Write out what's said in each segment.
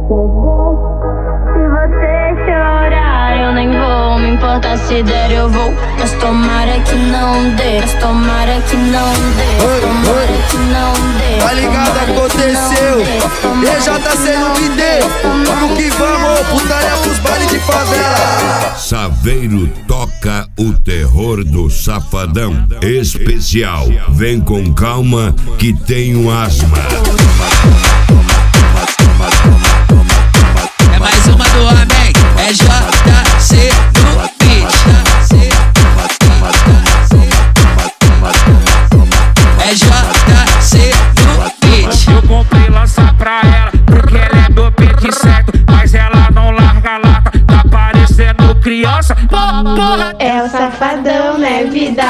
Se você chorar, eu nem vou me importar. Se der, eu vou. Mas tomara que não dê. Mas tomara que não dê. Tomara que não dê. Tá ligado, aconteceu. EJC no BD. Vamos que vamos, putaria pros bailes de favela. Saveiro toca o terror do Safadão especial. Vem com calma que tenho asma. É mais uma do homem, é JC no beat. É JC no beat. Eu comprei lança pra ela, porque ela é do pique certo. Mas ela não larga a lata, tá parecendo criança. Porra, É o Safadão, né, vida?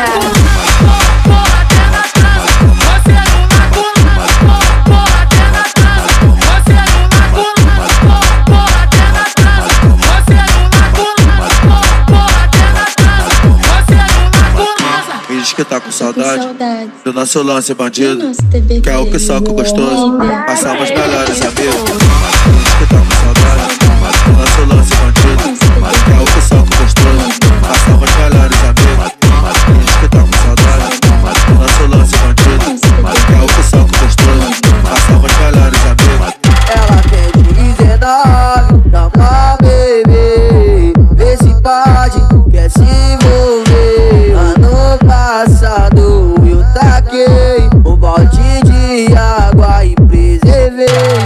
Diz que tá com saudade do nosso lance bandido, que é o que soca gostoso. Passamos melhores amigos. Diz que tá com saudade do nosso lance bandido, que é o que soca gostoso. Passamos melhores amigos. Diz que tá com saudade do nosso lance bandido, que é o que soca gostoso. Passamos melhores amigos. Ela tem 19, chama bebê. Vê se pode, quer se envolver. Ano passado eu taquei um balde de água e preservei.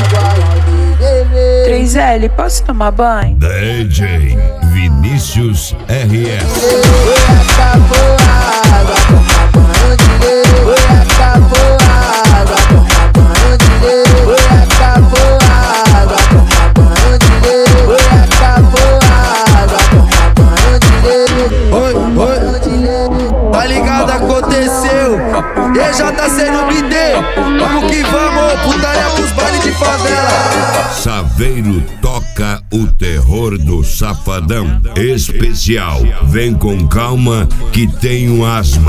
3L, posso tomar banho? DJ Vinícius RS. Acabou a água, toma banho de lei. Acabou a água, toma banho de lei. Acabou a água, toma banho de lei. Acabou a água, toma banho de lei. Oi, tá ligado, aconteceu. EJC no BD. Vamos que vamos, putaria pros bailes de favela. Saveiro toca o terror do Safadão especial. Vem com calma que tenho asma.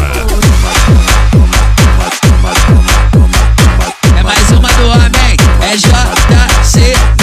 É mais uma do homem, é JC